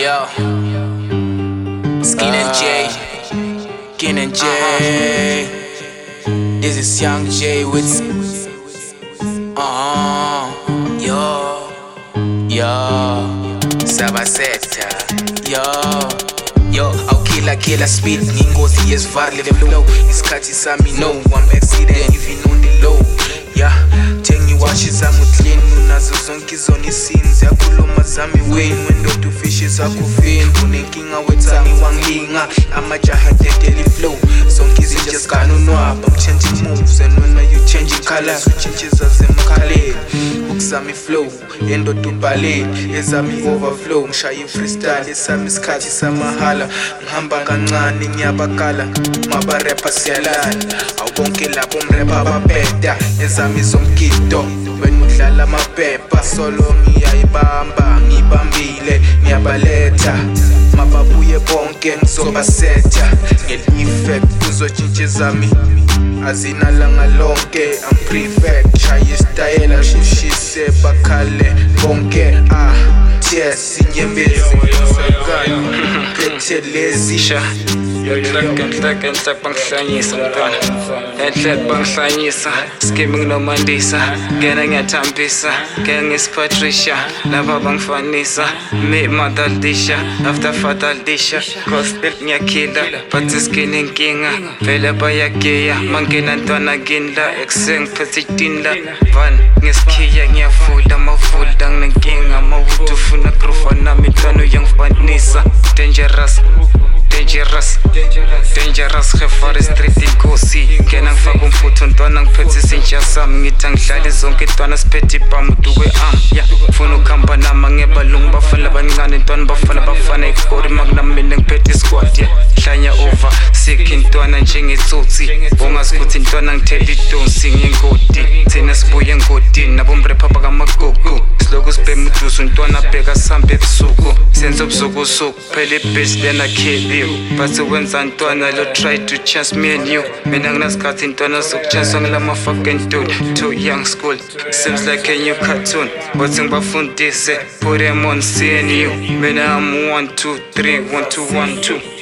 Yo, Skin and J, Skin and J. This is Young J with Sabaseta. Yo, awukila speed ngingozi yesivalile the flow. Isikhathi sami no one accident even on the low. Yeah, watch zami clean unazo zonke izona isins yakhuluma zami wena wendoda ufishi zakufeni unenkinga wethami wangilinga amajaha dedeli flow zonke izinto zikanonwaba I'm changing moves and when you changing colors uchintshiza zemkhaleni ukusami flow yendoda ubhaleni ezami overflow ngishaya freestyle esami isikhathi samahala ngihamba kancane ngiyabakala maba rapper siyalala awubonke lapho umrapper ababheda ezami zomgido wena udlala amaphepha solo ngiyayibamba ngibambile ngiyabaletha mababuye bonke ngizobasetha ngel-effect kuzotshintsha zami azinalanga lonke I'm prefect shaya isitayela shishise bakhale bonke yes inyembezi phethe lezi Enhlek bangihlanyisa mntwana enhlek bangihlanyisa skimming nomandisa ngena ngiyathambisa ngeke ngispatricia laba bangifanisa me mother disha after father disha gospel ngiyakhila but skin inkinga vele bayageya mangena ntwana ginla eksengiphethe itinla van ngesikhiya ngiyafula mavula nginenkinga mawuthi ufuna proof nami ntwana uyangifanisa dangerous gefare street inkosi ngena ngifaka umfutho ntwana ngiphethe izintsha sami ngithi angidlali zonke ntwana siphethe ibhamu duke yeah ufuna ukuhamba nama ngebalungu bafana abancane ntwana bafana ikori makunamina ngiphethe isquad yeah hlanya over sick ntwana njengetsotsi bongazi ukuthi ntwana ngithela idonsi ngengodi thina sibuye engodini nabomrapper bakamagogo siloku sibhema uduso ntwana bheka sambe ebusuku senze ubusuku phela ibase lena kill you but wenza ntwana lo try to chance me and you mina nginasikhathi ntwana sokuchance ngilama fucking dude too young school seems like a new cartoon but ngibafundise put them on seeing you mina I'm 1 2 3 1 2 1 2